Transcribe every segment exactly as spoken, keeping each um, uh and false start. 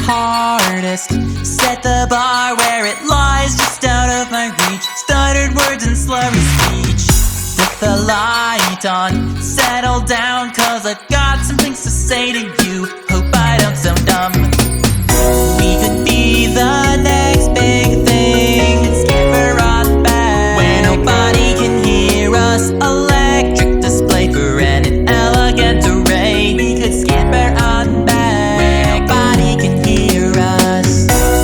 hardest. Set the bar where it lies just out of my reach. Stuttered words and slurry speech. Put the light on, settle down, cause I've got some things to say to you. Hope I don't sound dumb. We could be the next big thing and skipper on back, where nobody can hear us. Electric display for an elegant array. We could skipper on back, where nobody can hear us.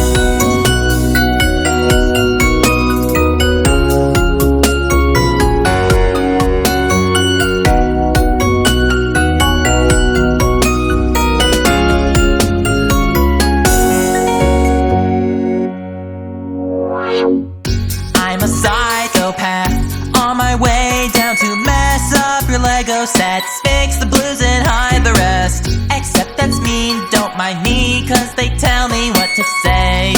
I'm a psychopath on my way down to mess up your Lego sets, fix the blues and hide the rest. Except that's mean, don't mind me, cause they tell me what to say.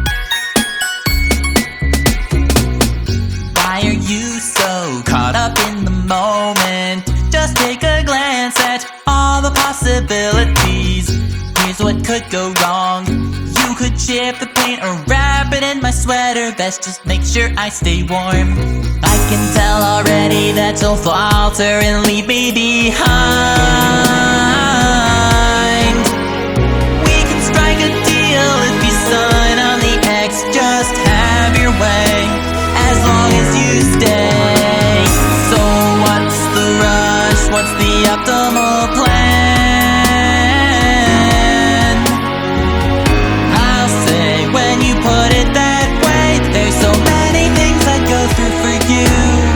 Why are you so caught up in the moment? Just take a glance at all the possibilities. Here's what could go wrong. You could chip the paint or wrap it in my sweater vest. Just make sure I stay warm. I can tell already that you'll falter and leave me behind. We can strike a deal if you sign on the X. Just have your way as long as you stay. So what's the rush? What's the optimal plan? Put it that way, there's so many things I'd go through for you.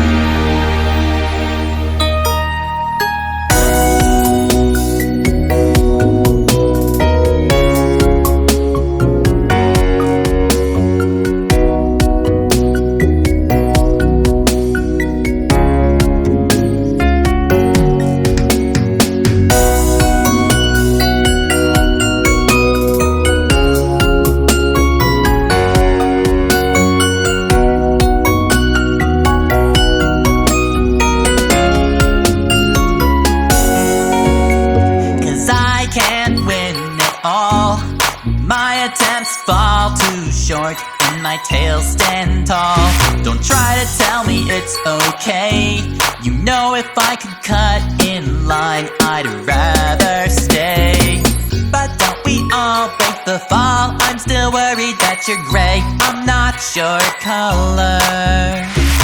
All my attempts fall too short and my tail stand tall. Don't try to tell me it's okay. You know if I could cut in line, I'd rather stay. But don't we all break the fall? I'm still worried that you're gray. I'm not your color.